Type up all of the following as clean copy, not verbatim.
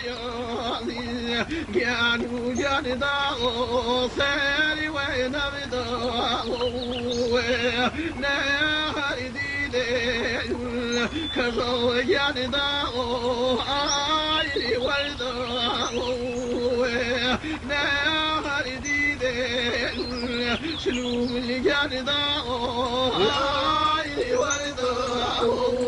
جانو جان داو سيري وين بداو نهار ديلي كزو جان داو عايلي والداو نهار ديلي شنو من جان داو عايلي والداو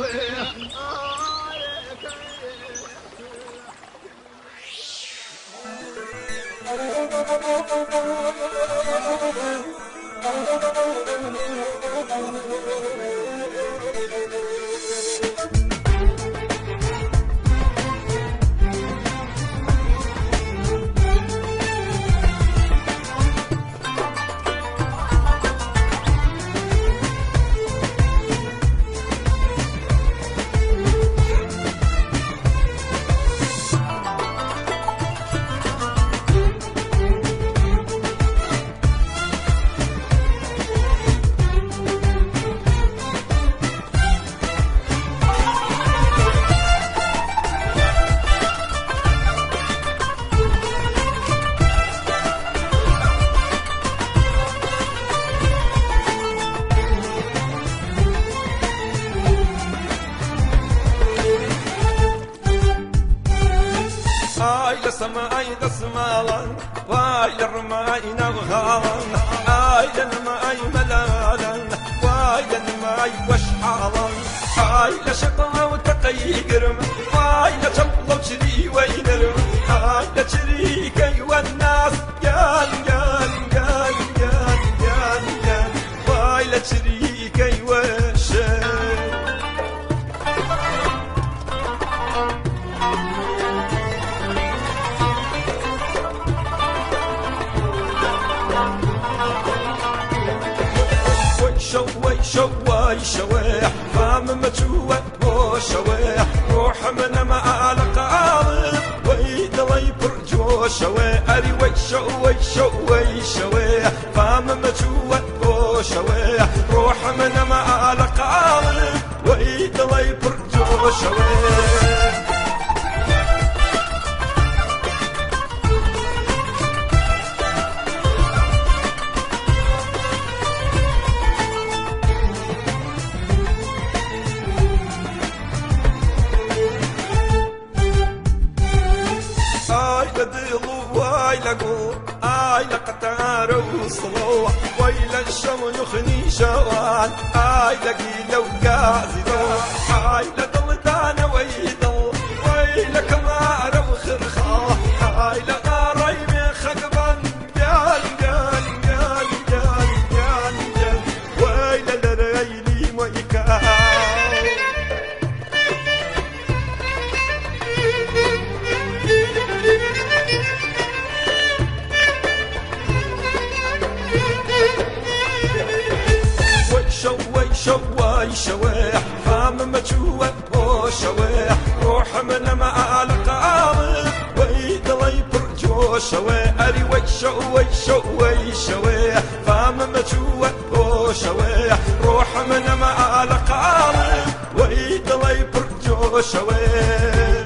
سماي دسمالا واي للرماي نغهالا اي للماي ملالا واي للماي وشحالا اي لشقا وتقي قرم واي لشقا وشري وينرم اي لشريكي والناس قال قال قال قال قال قال واي لشريكي والشيء شوي شويح فام مجوة وشويح روح من ما لقالب ويد لي برجو شوي اري وي شويح فام مجوة وشويح روح من ما لقالب ويد لي برجو شويح واي لقو اي لقطار وصلوح ويل الشم يخني شوان اي لقي لو قازدو اي لطلتان ويدل ويل كمار وخرخا اي لغاري من خقبا قال قال قال قال قال قال ويل لريلي ويكا شوي شويح فام مجوة وشويح روح من ما لقالب ويد لي برجو شوي اري وي شويح فام مجوة وشويح روح من ما لقالب ويد لي برجو شوي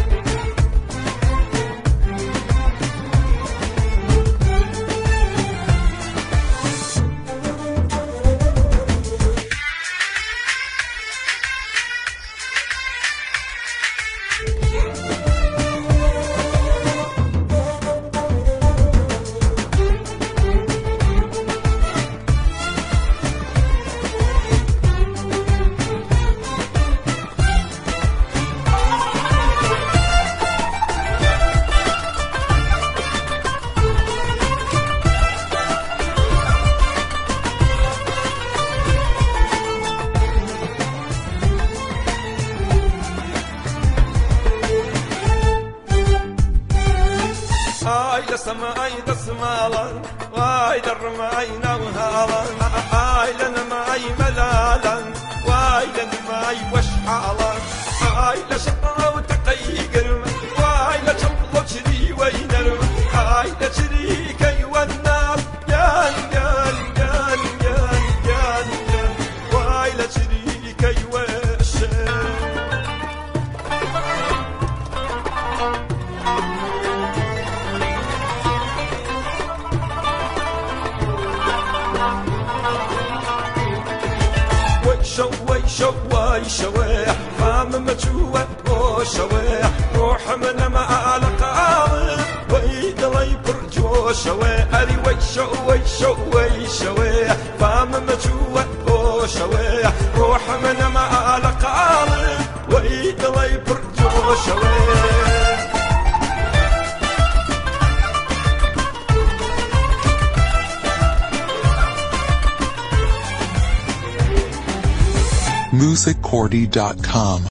سماي دسمالا واي للرماي نغهالا اي للماي ملالا واي للماي وشحالا اي لشقا وتقي قرم واي لشقا وشري وينرم اي لشريكي والناس قال قال قال قال قال قال واي لشريكي والشيء شوي فام مجوة وشوي روح من ما على قارب ويد لي برجو شوي أري وي فام مجوة وشوي روح من ما على قارب ويد لي برجو شوي musiccordy.com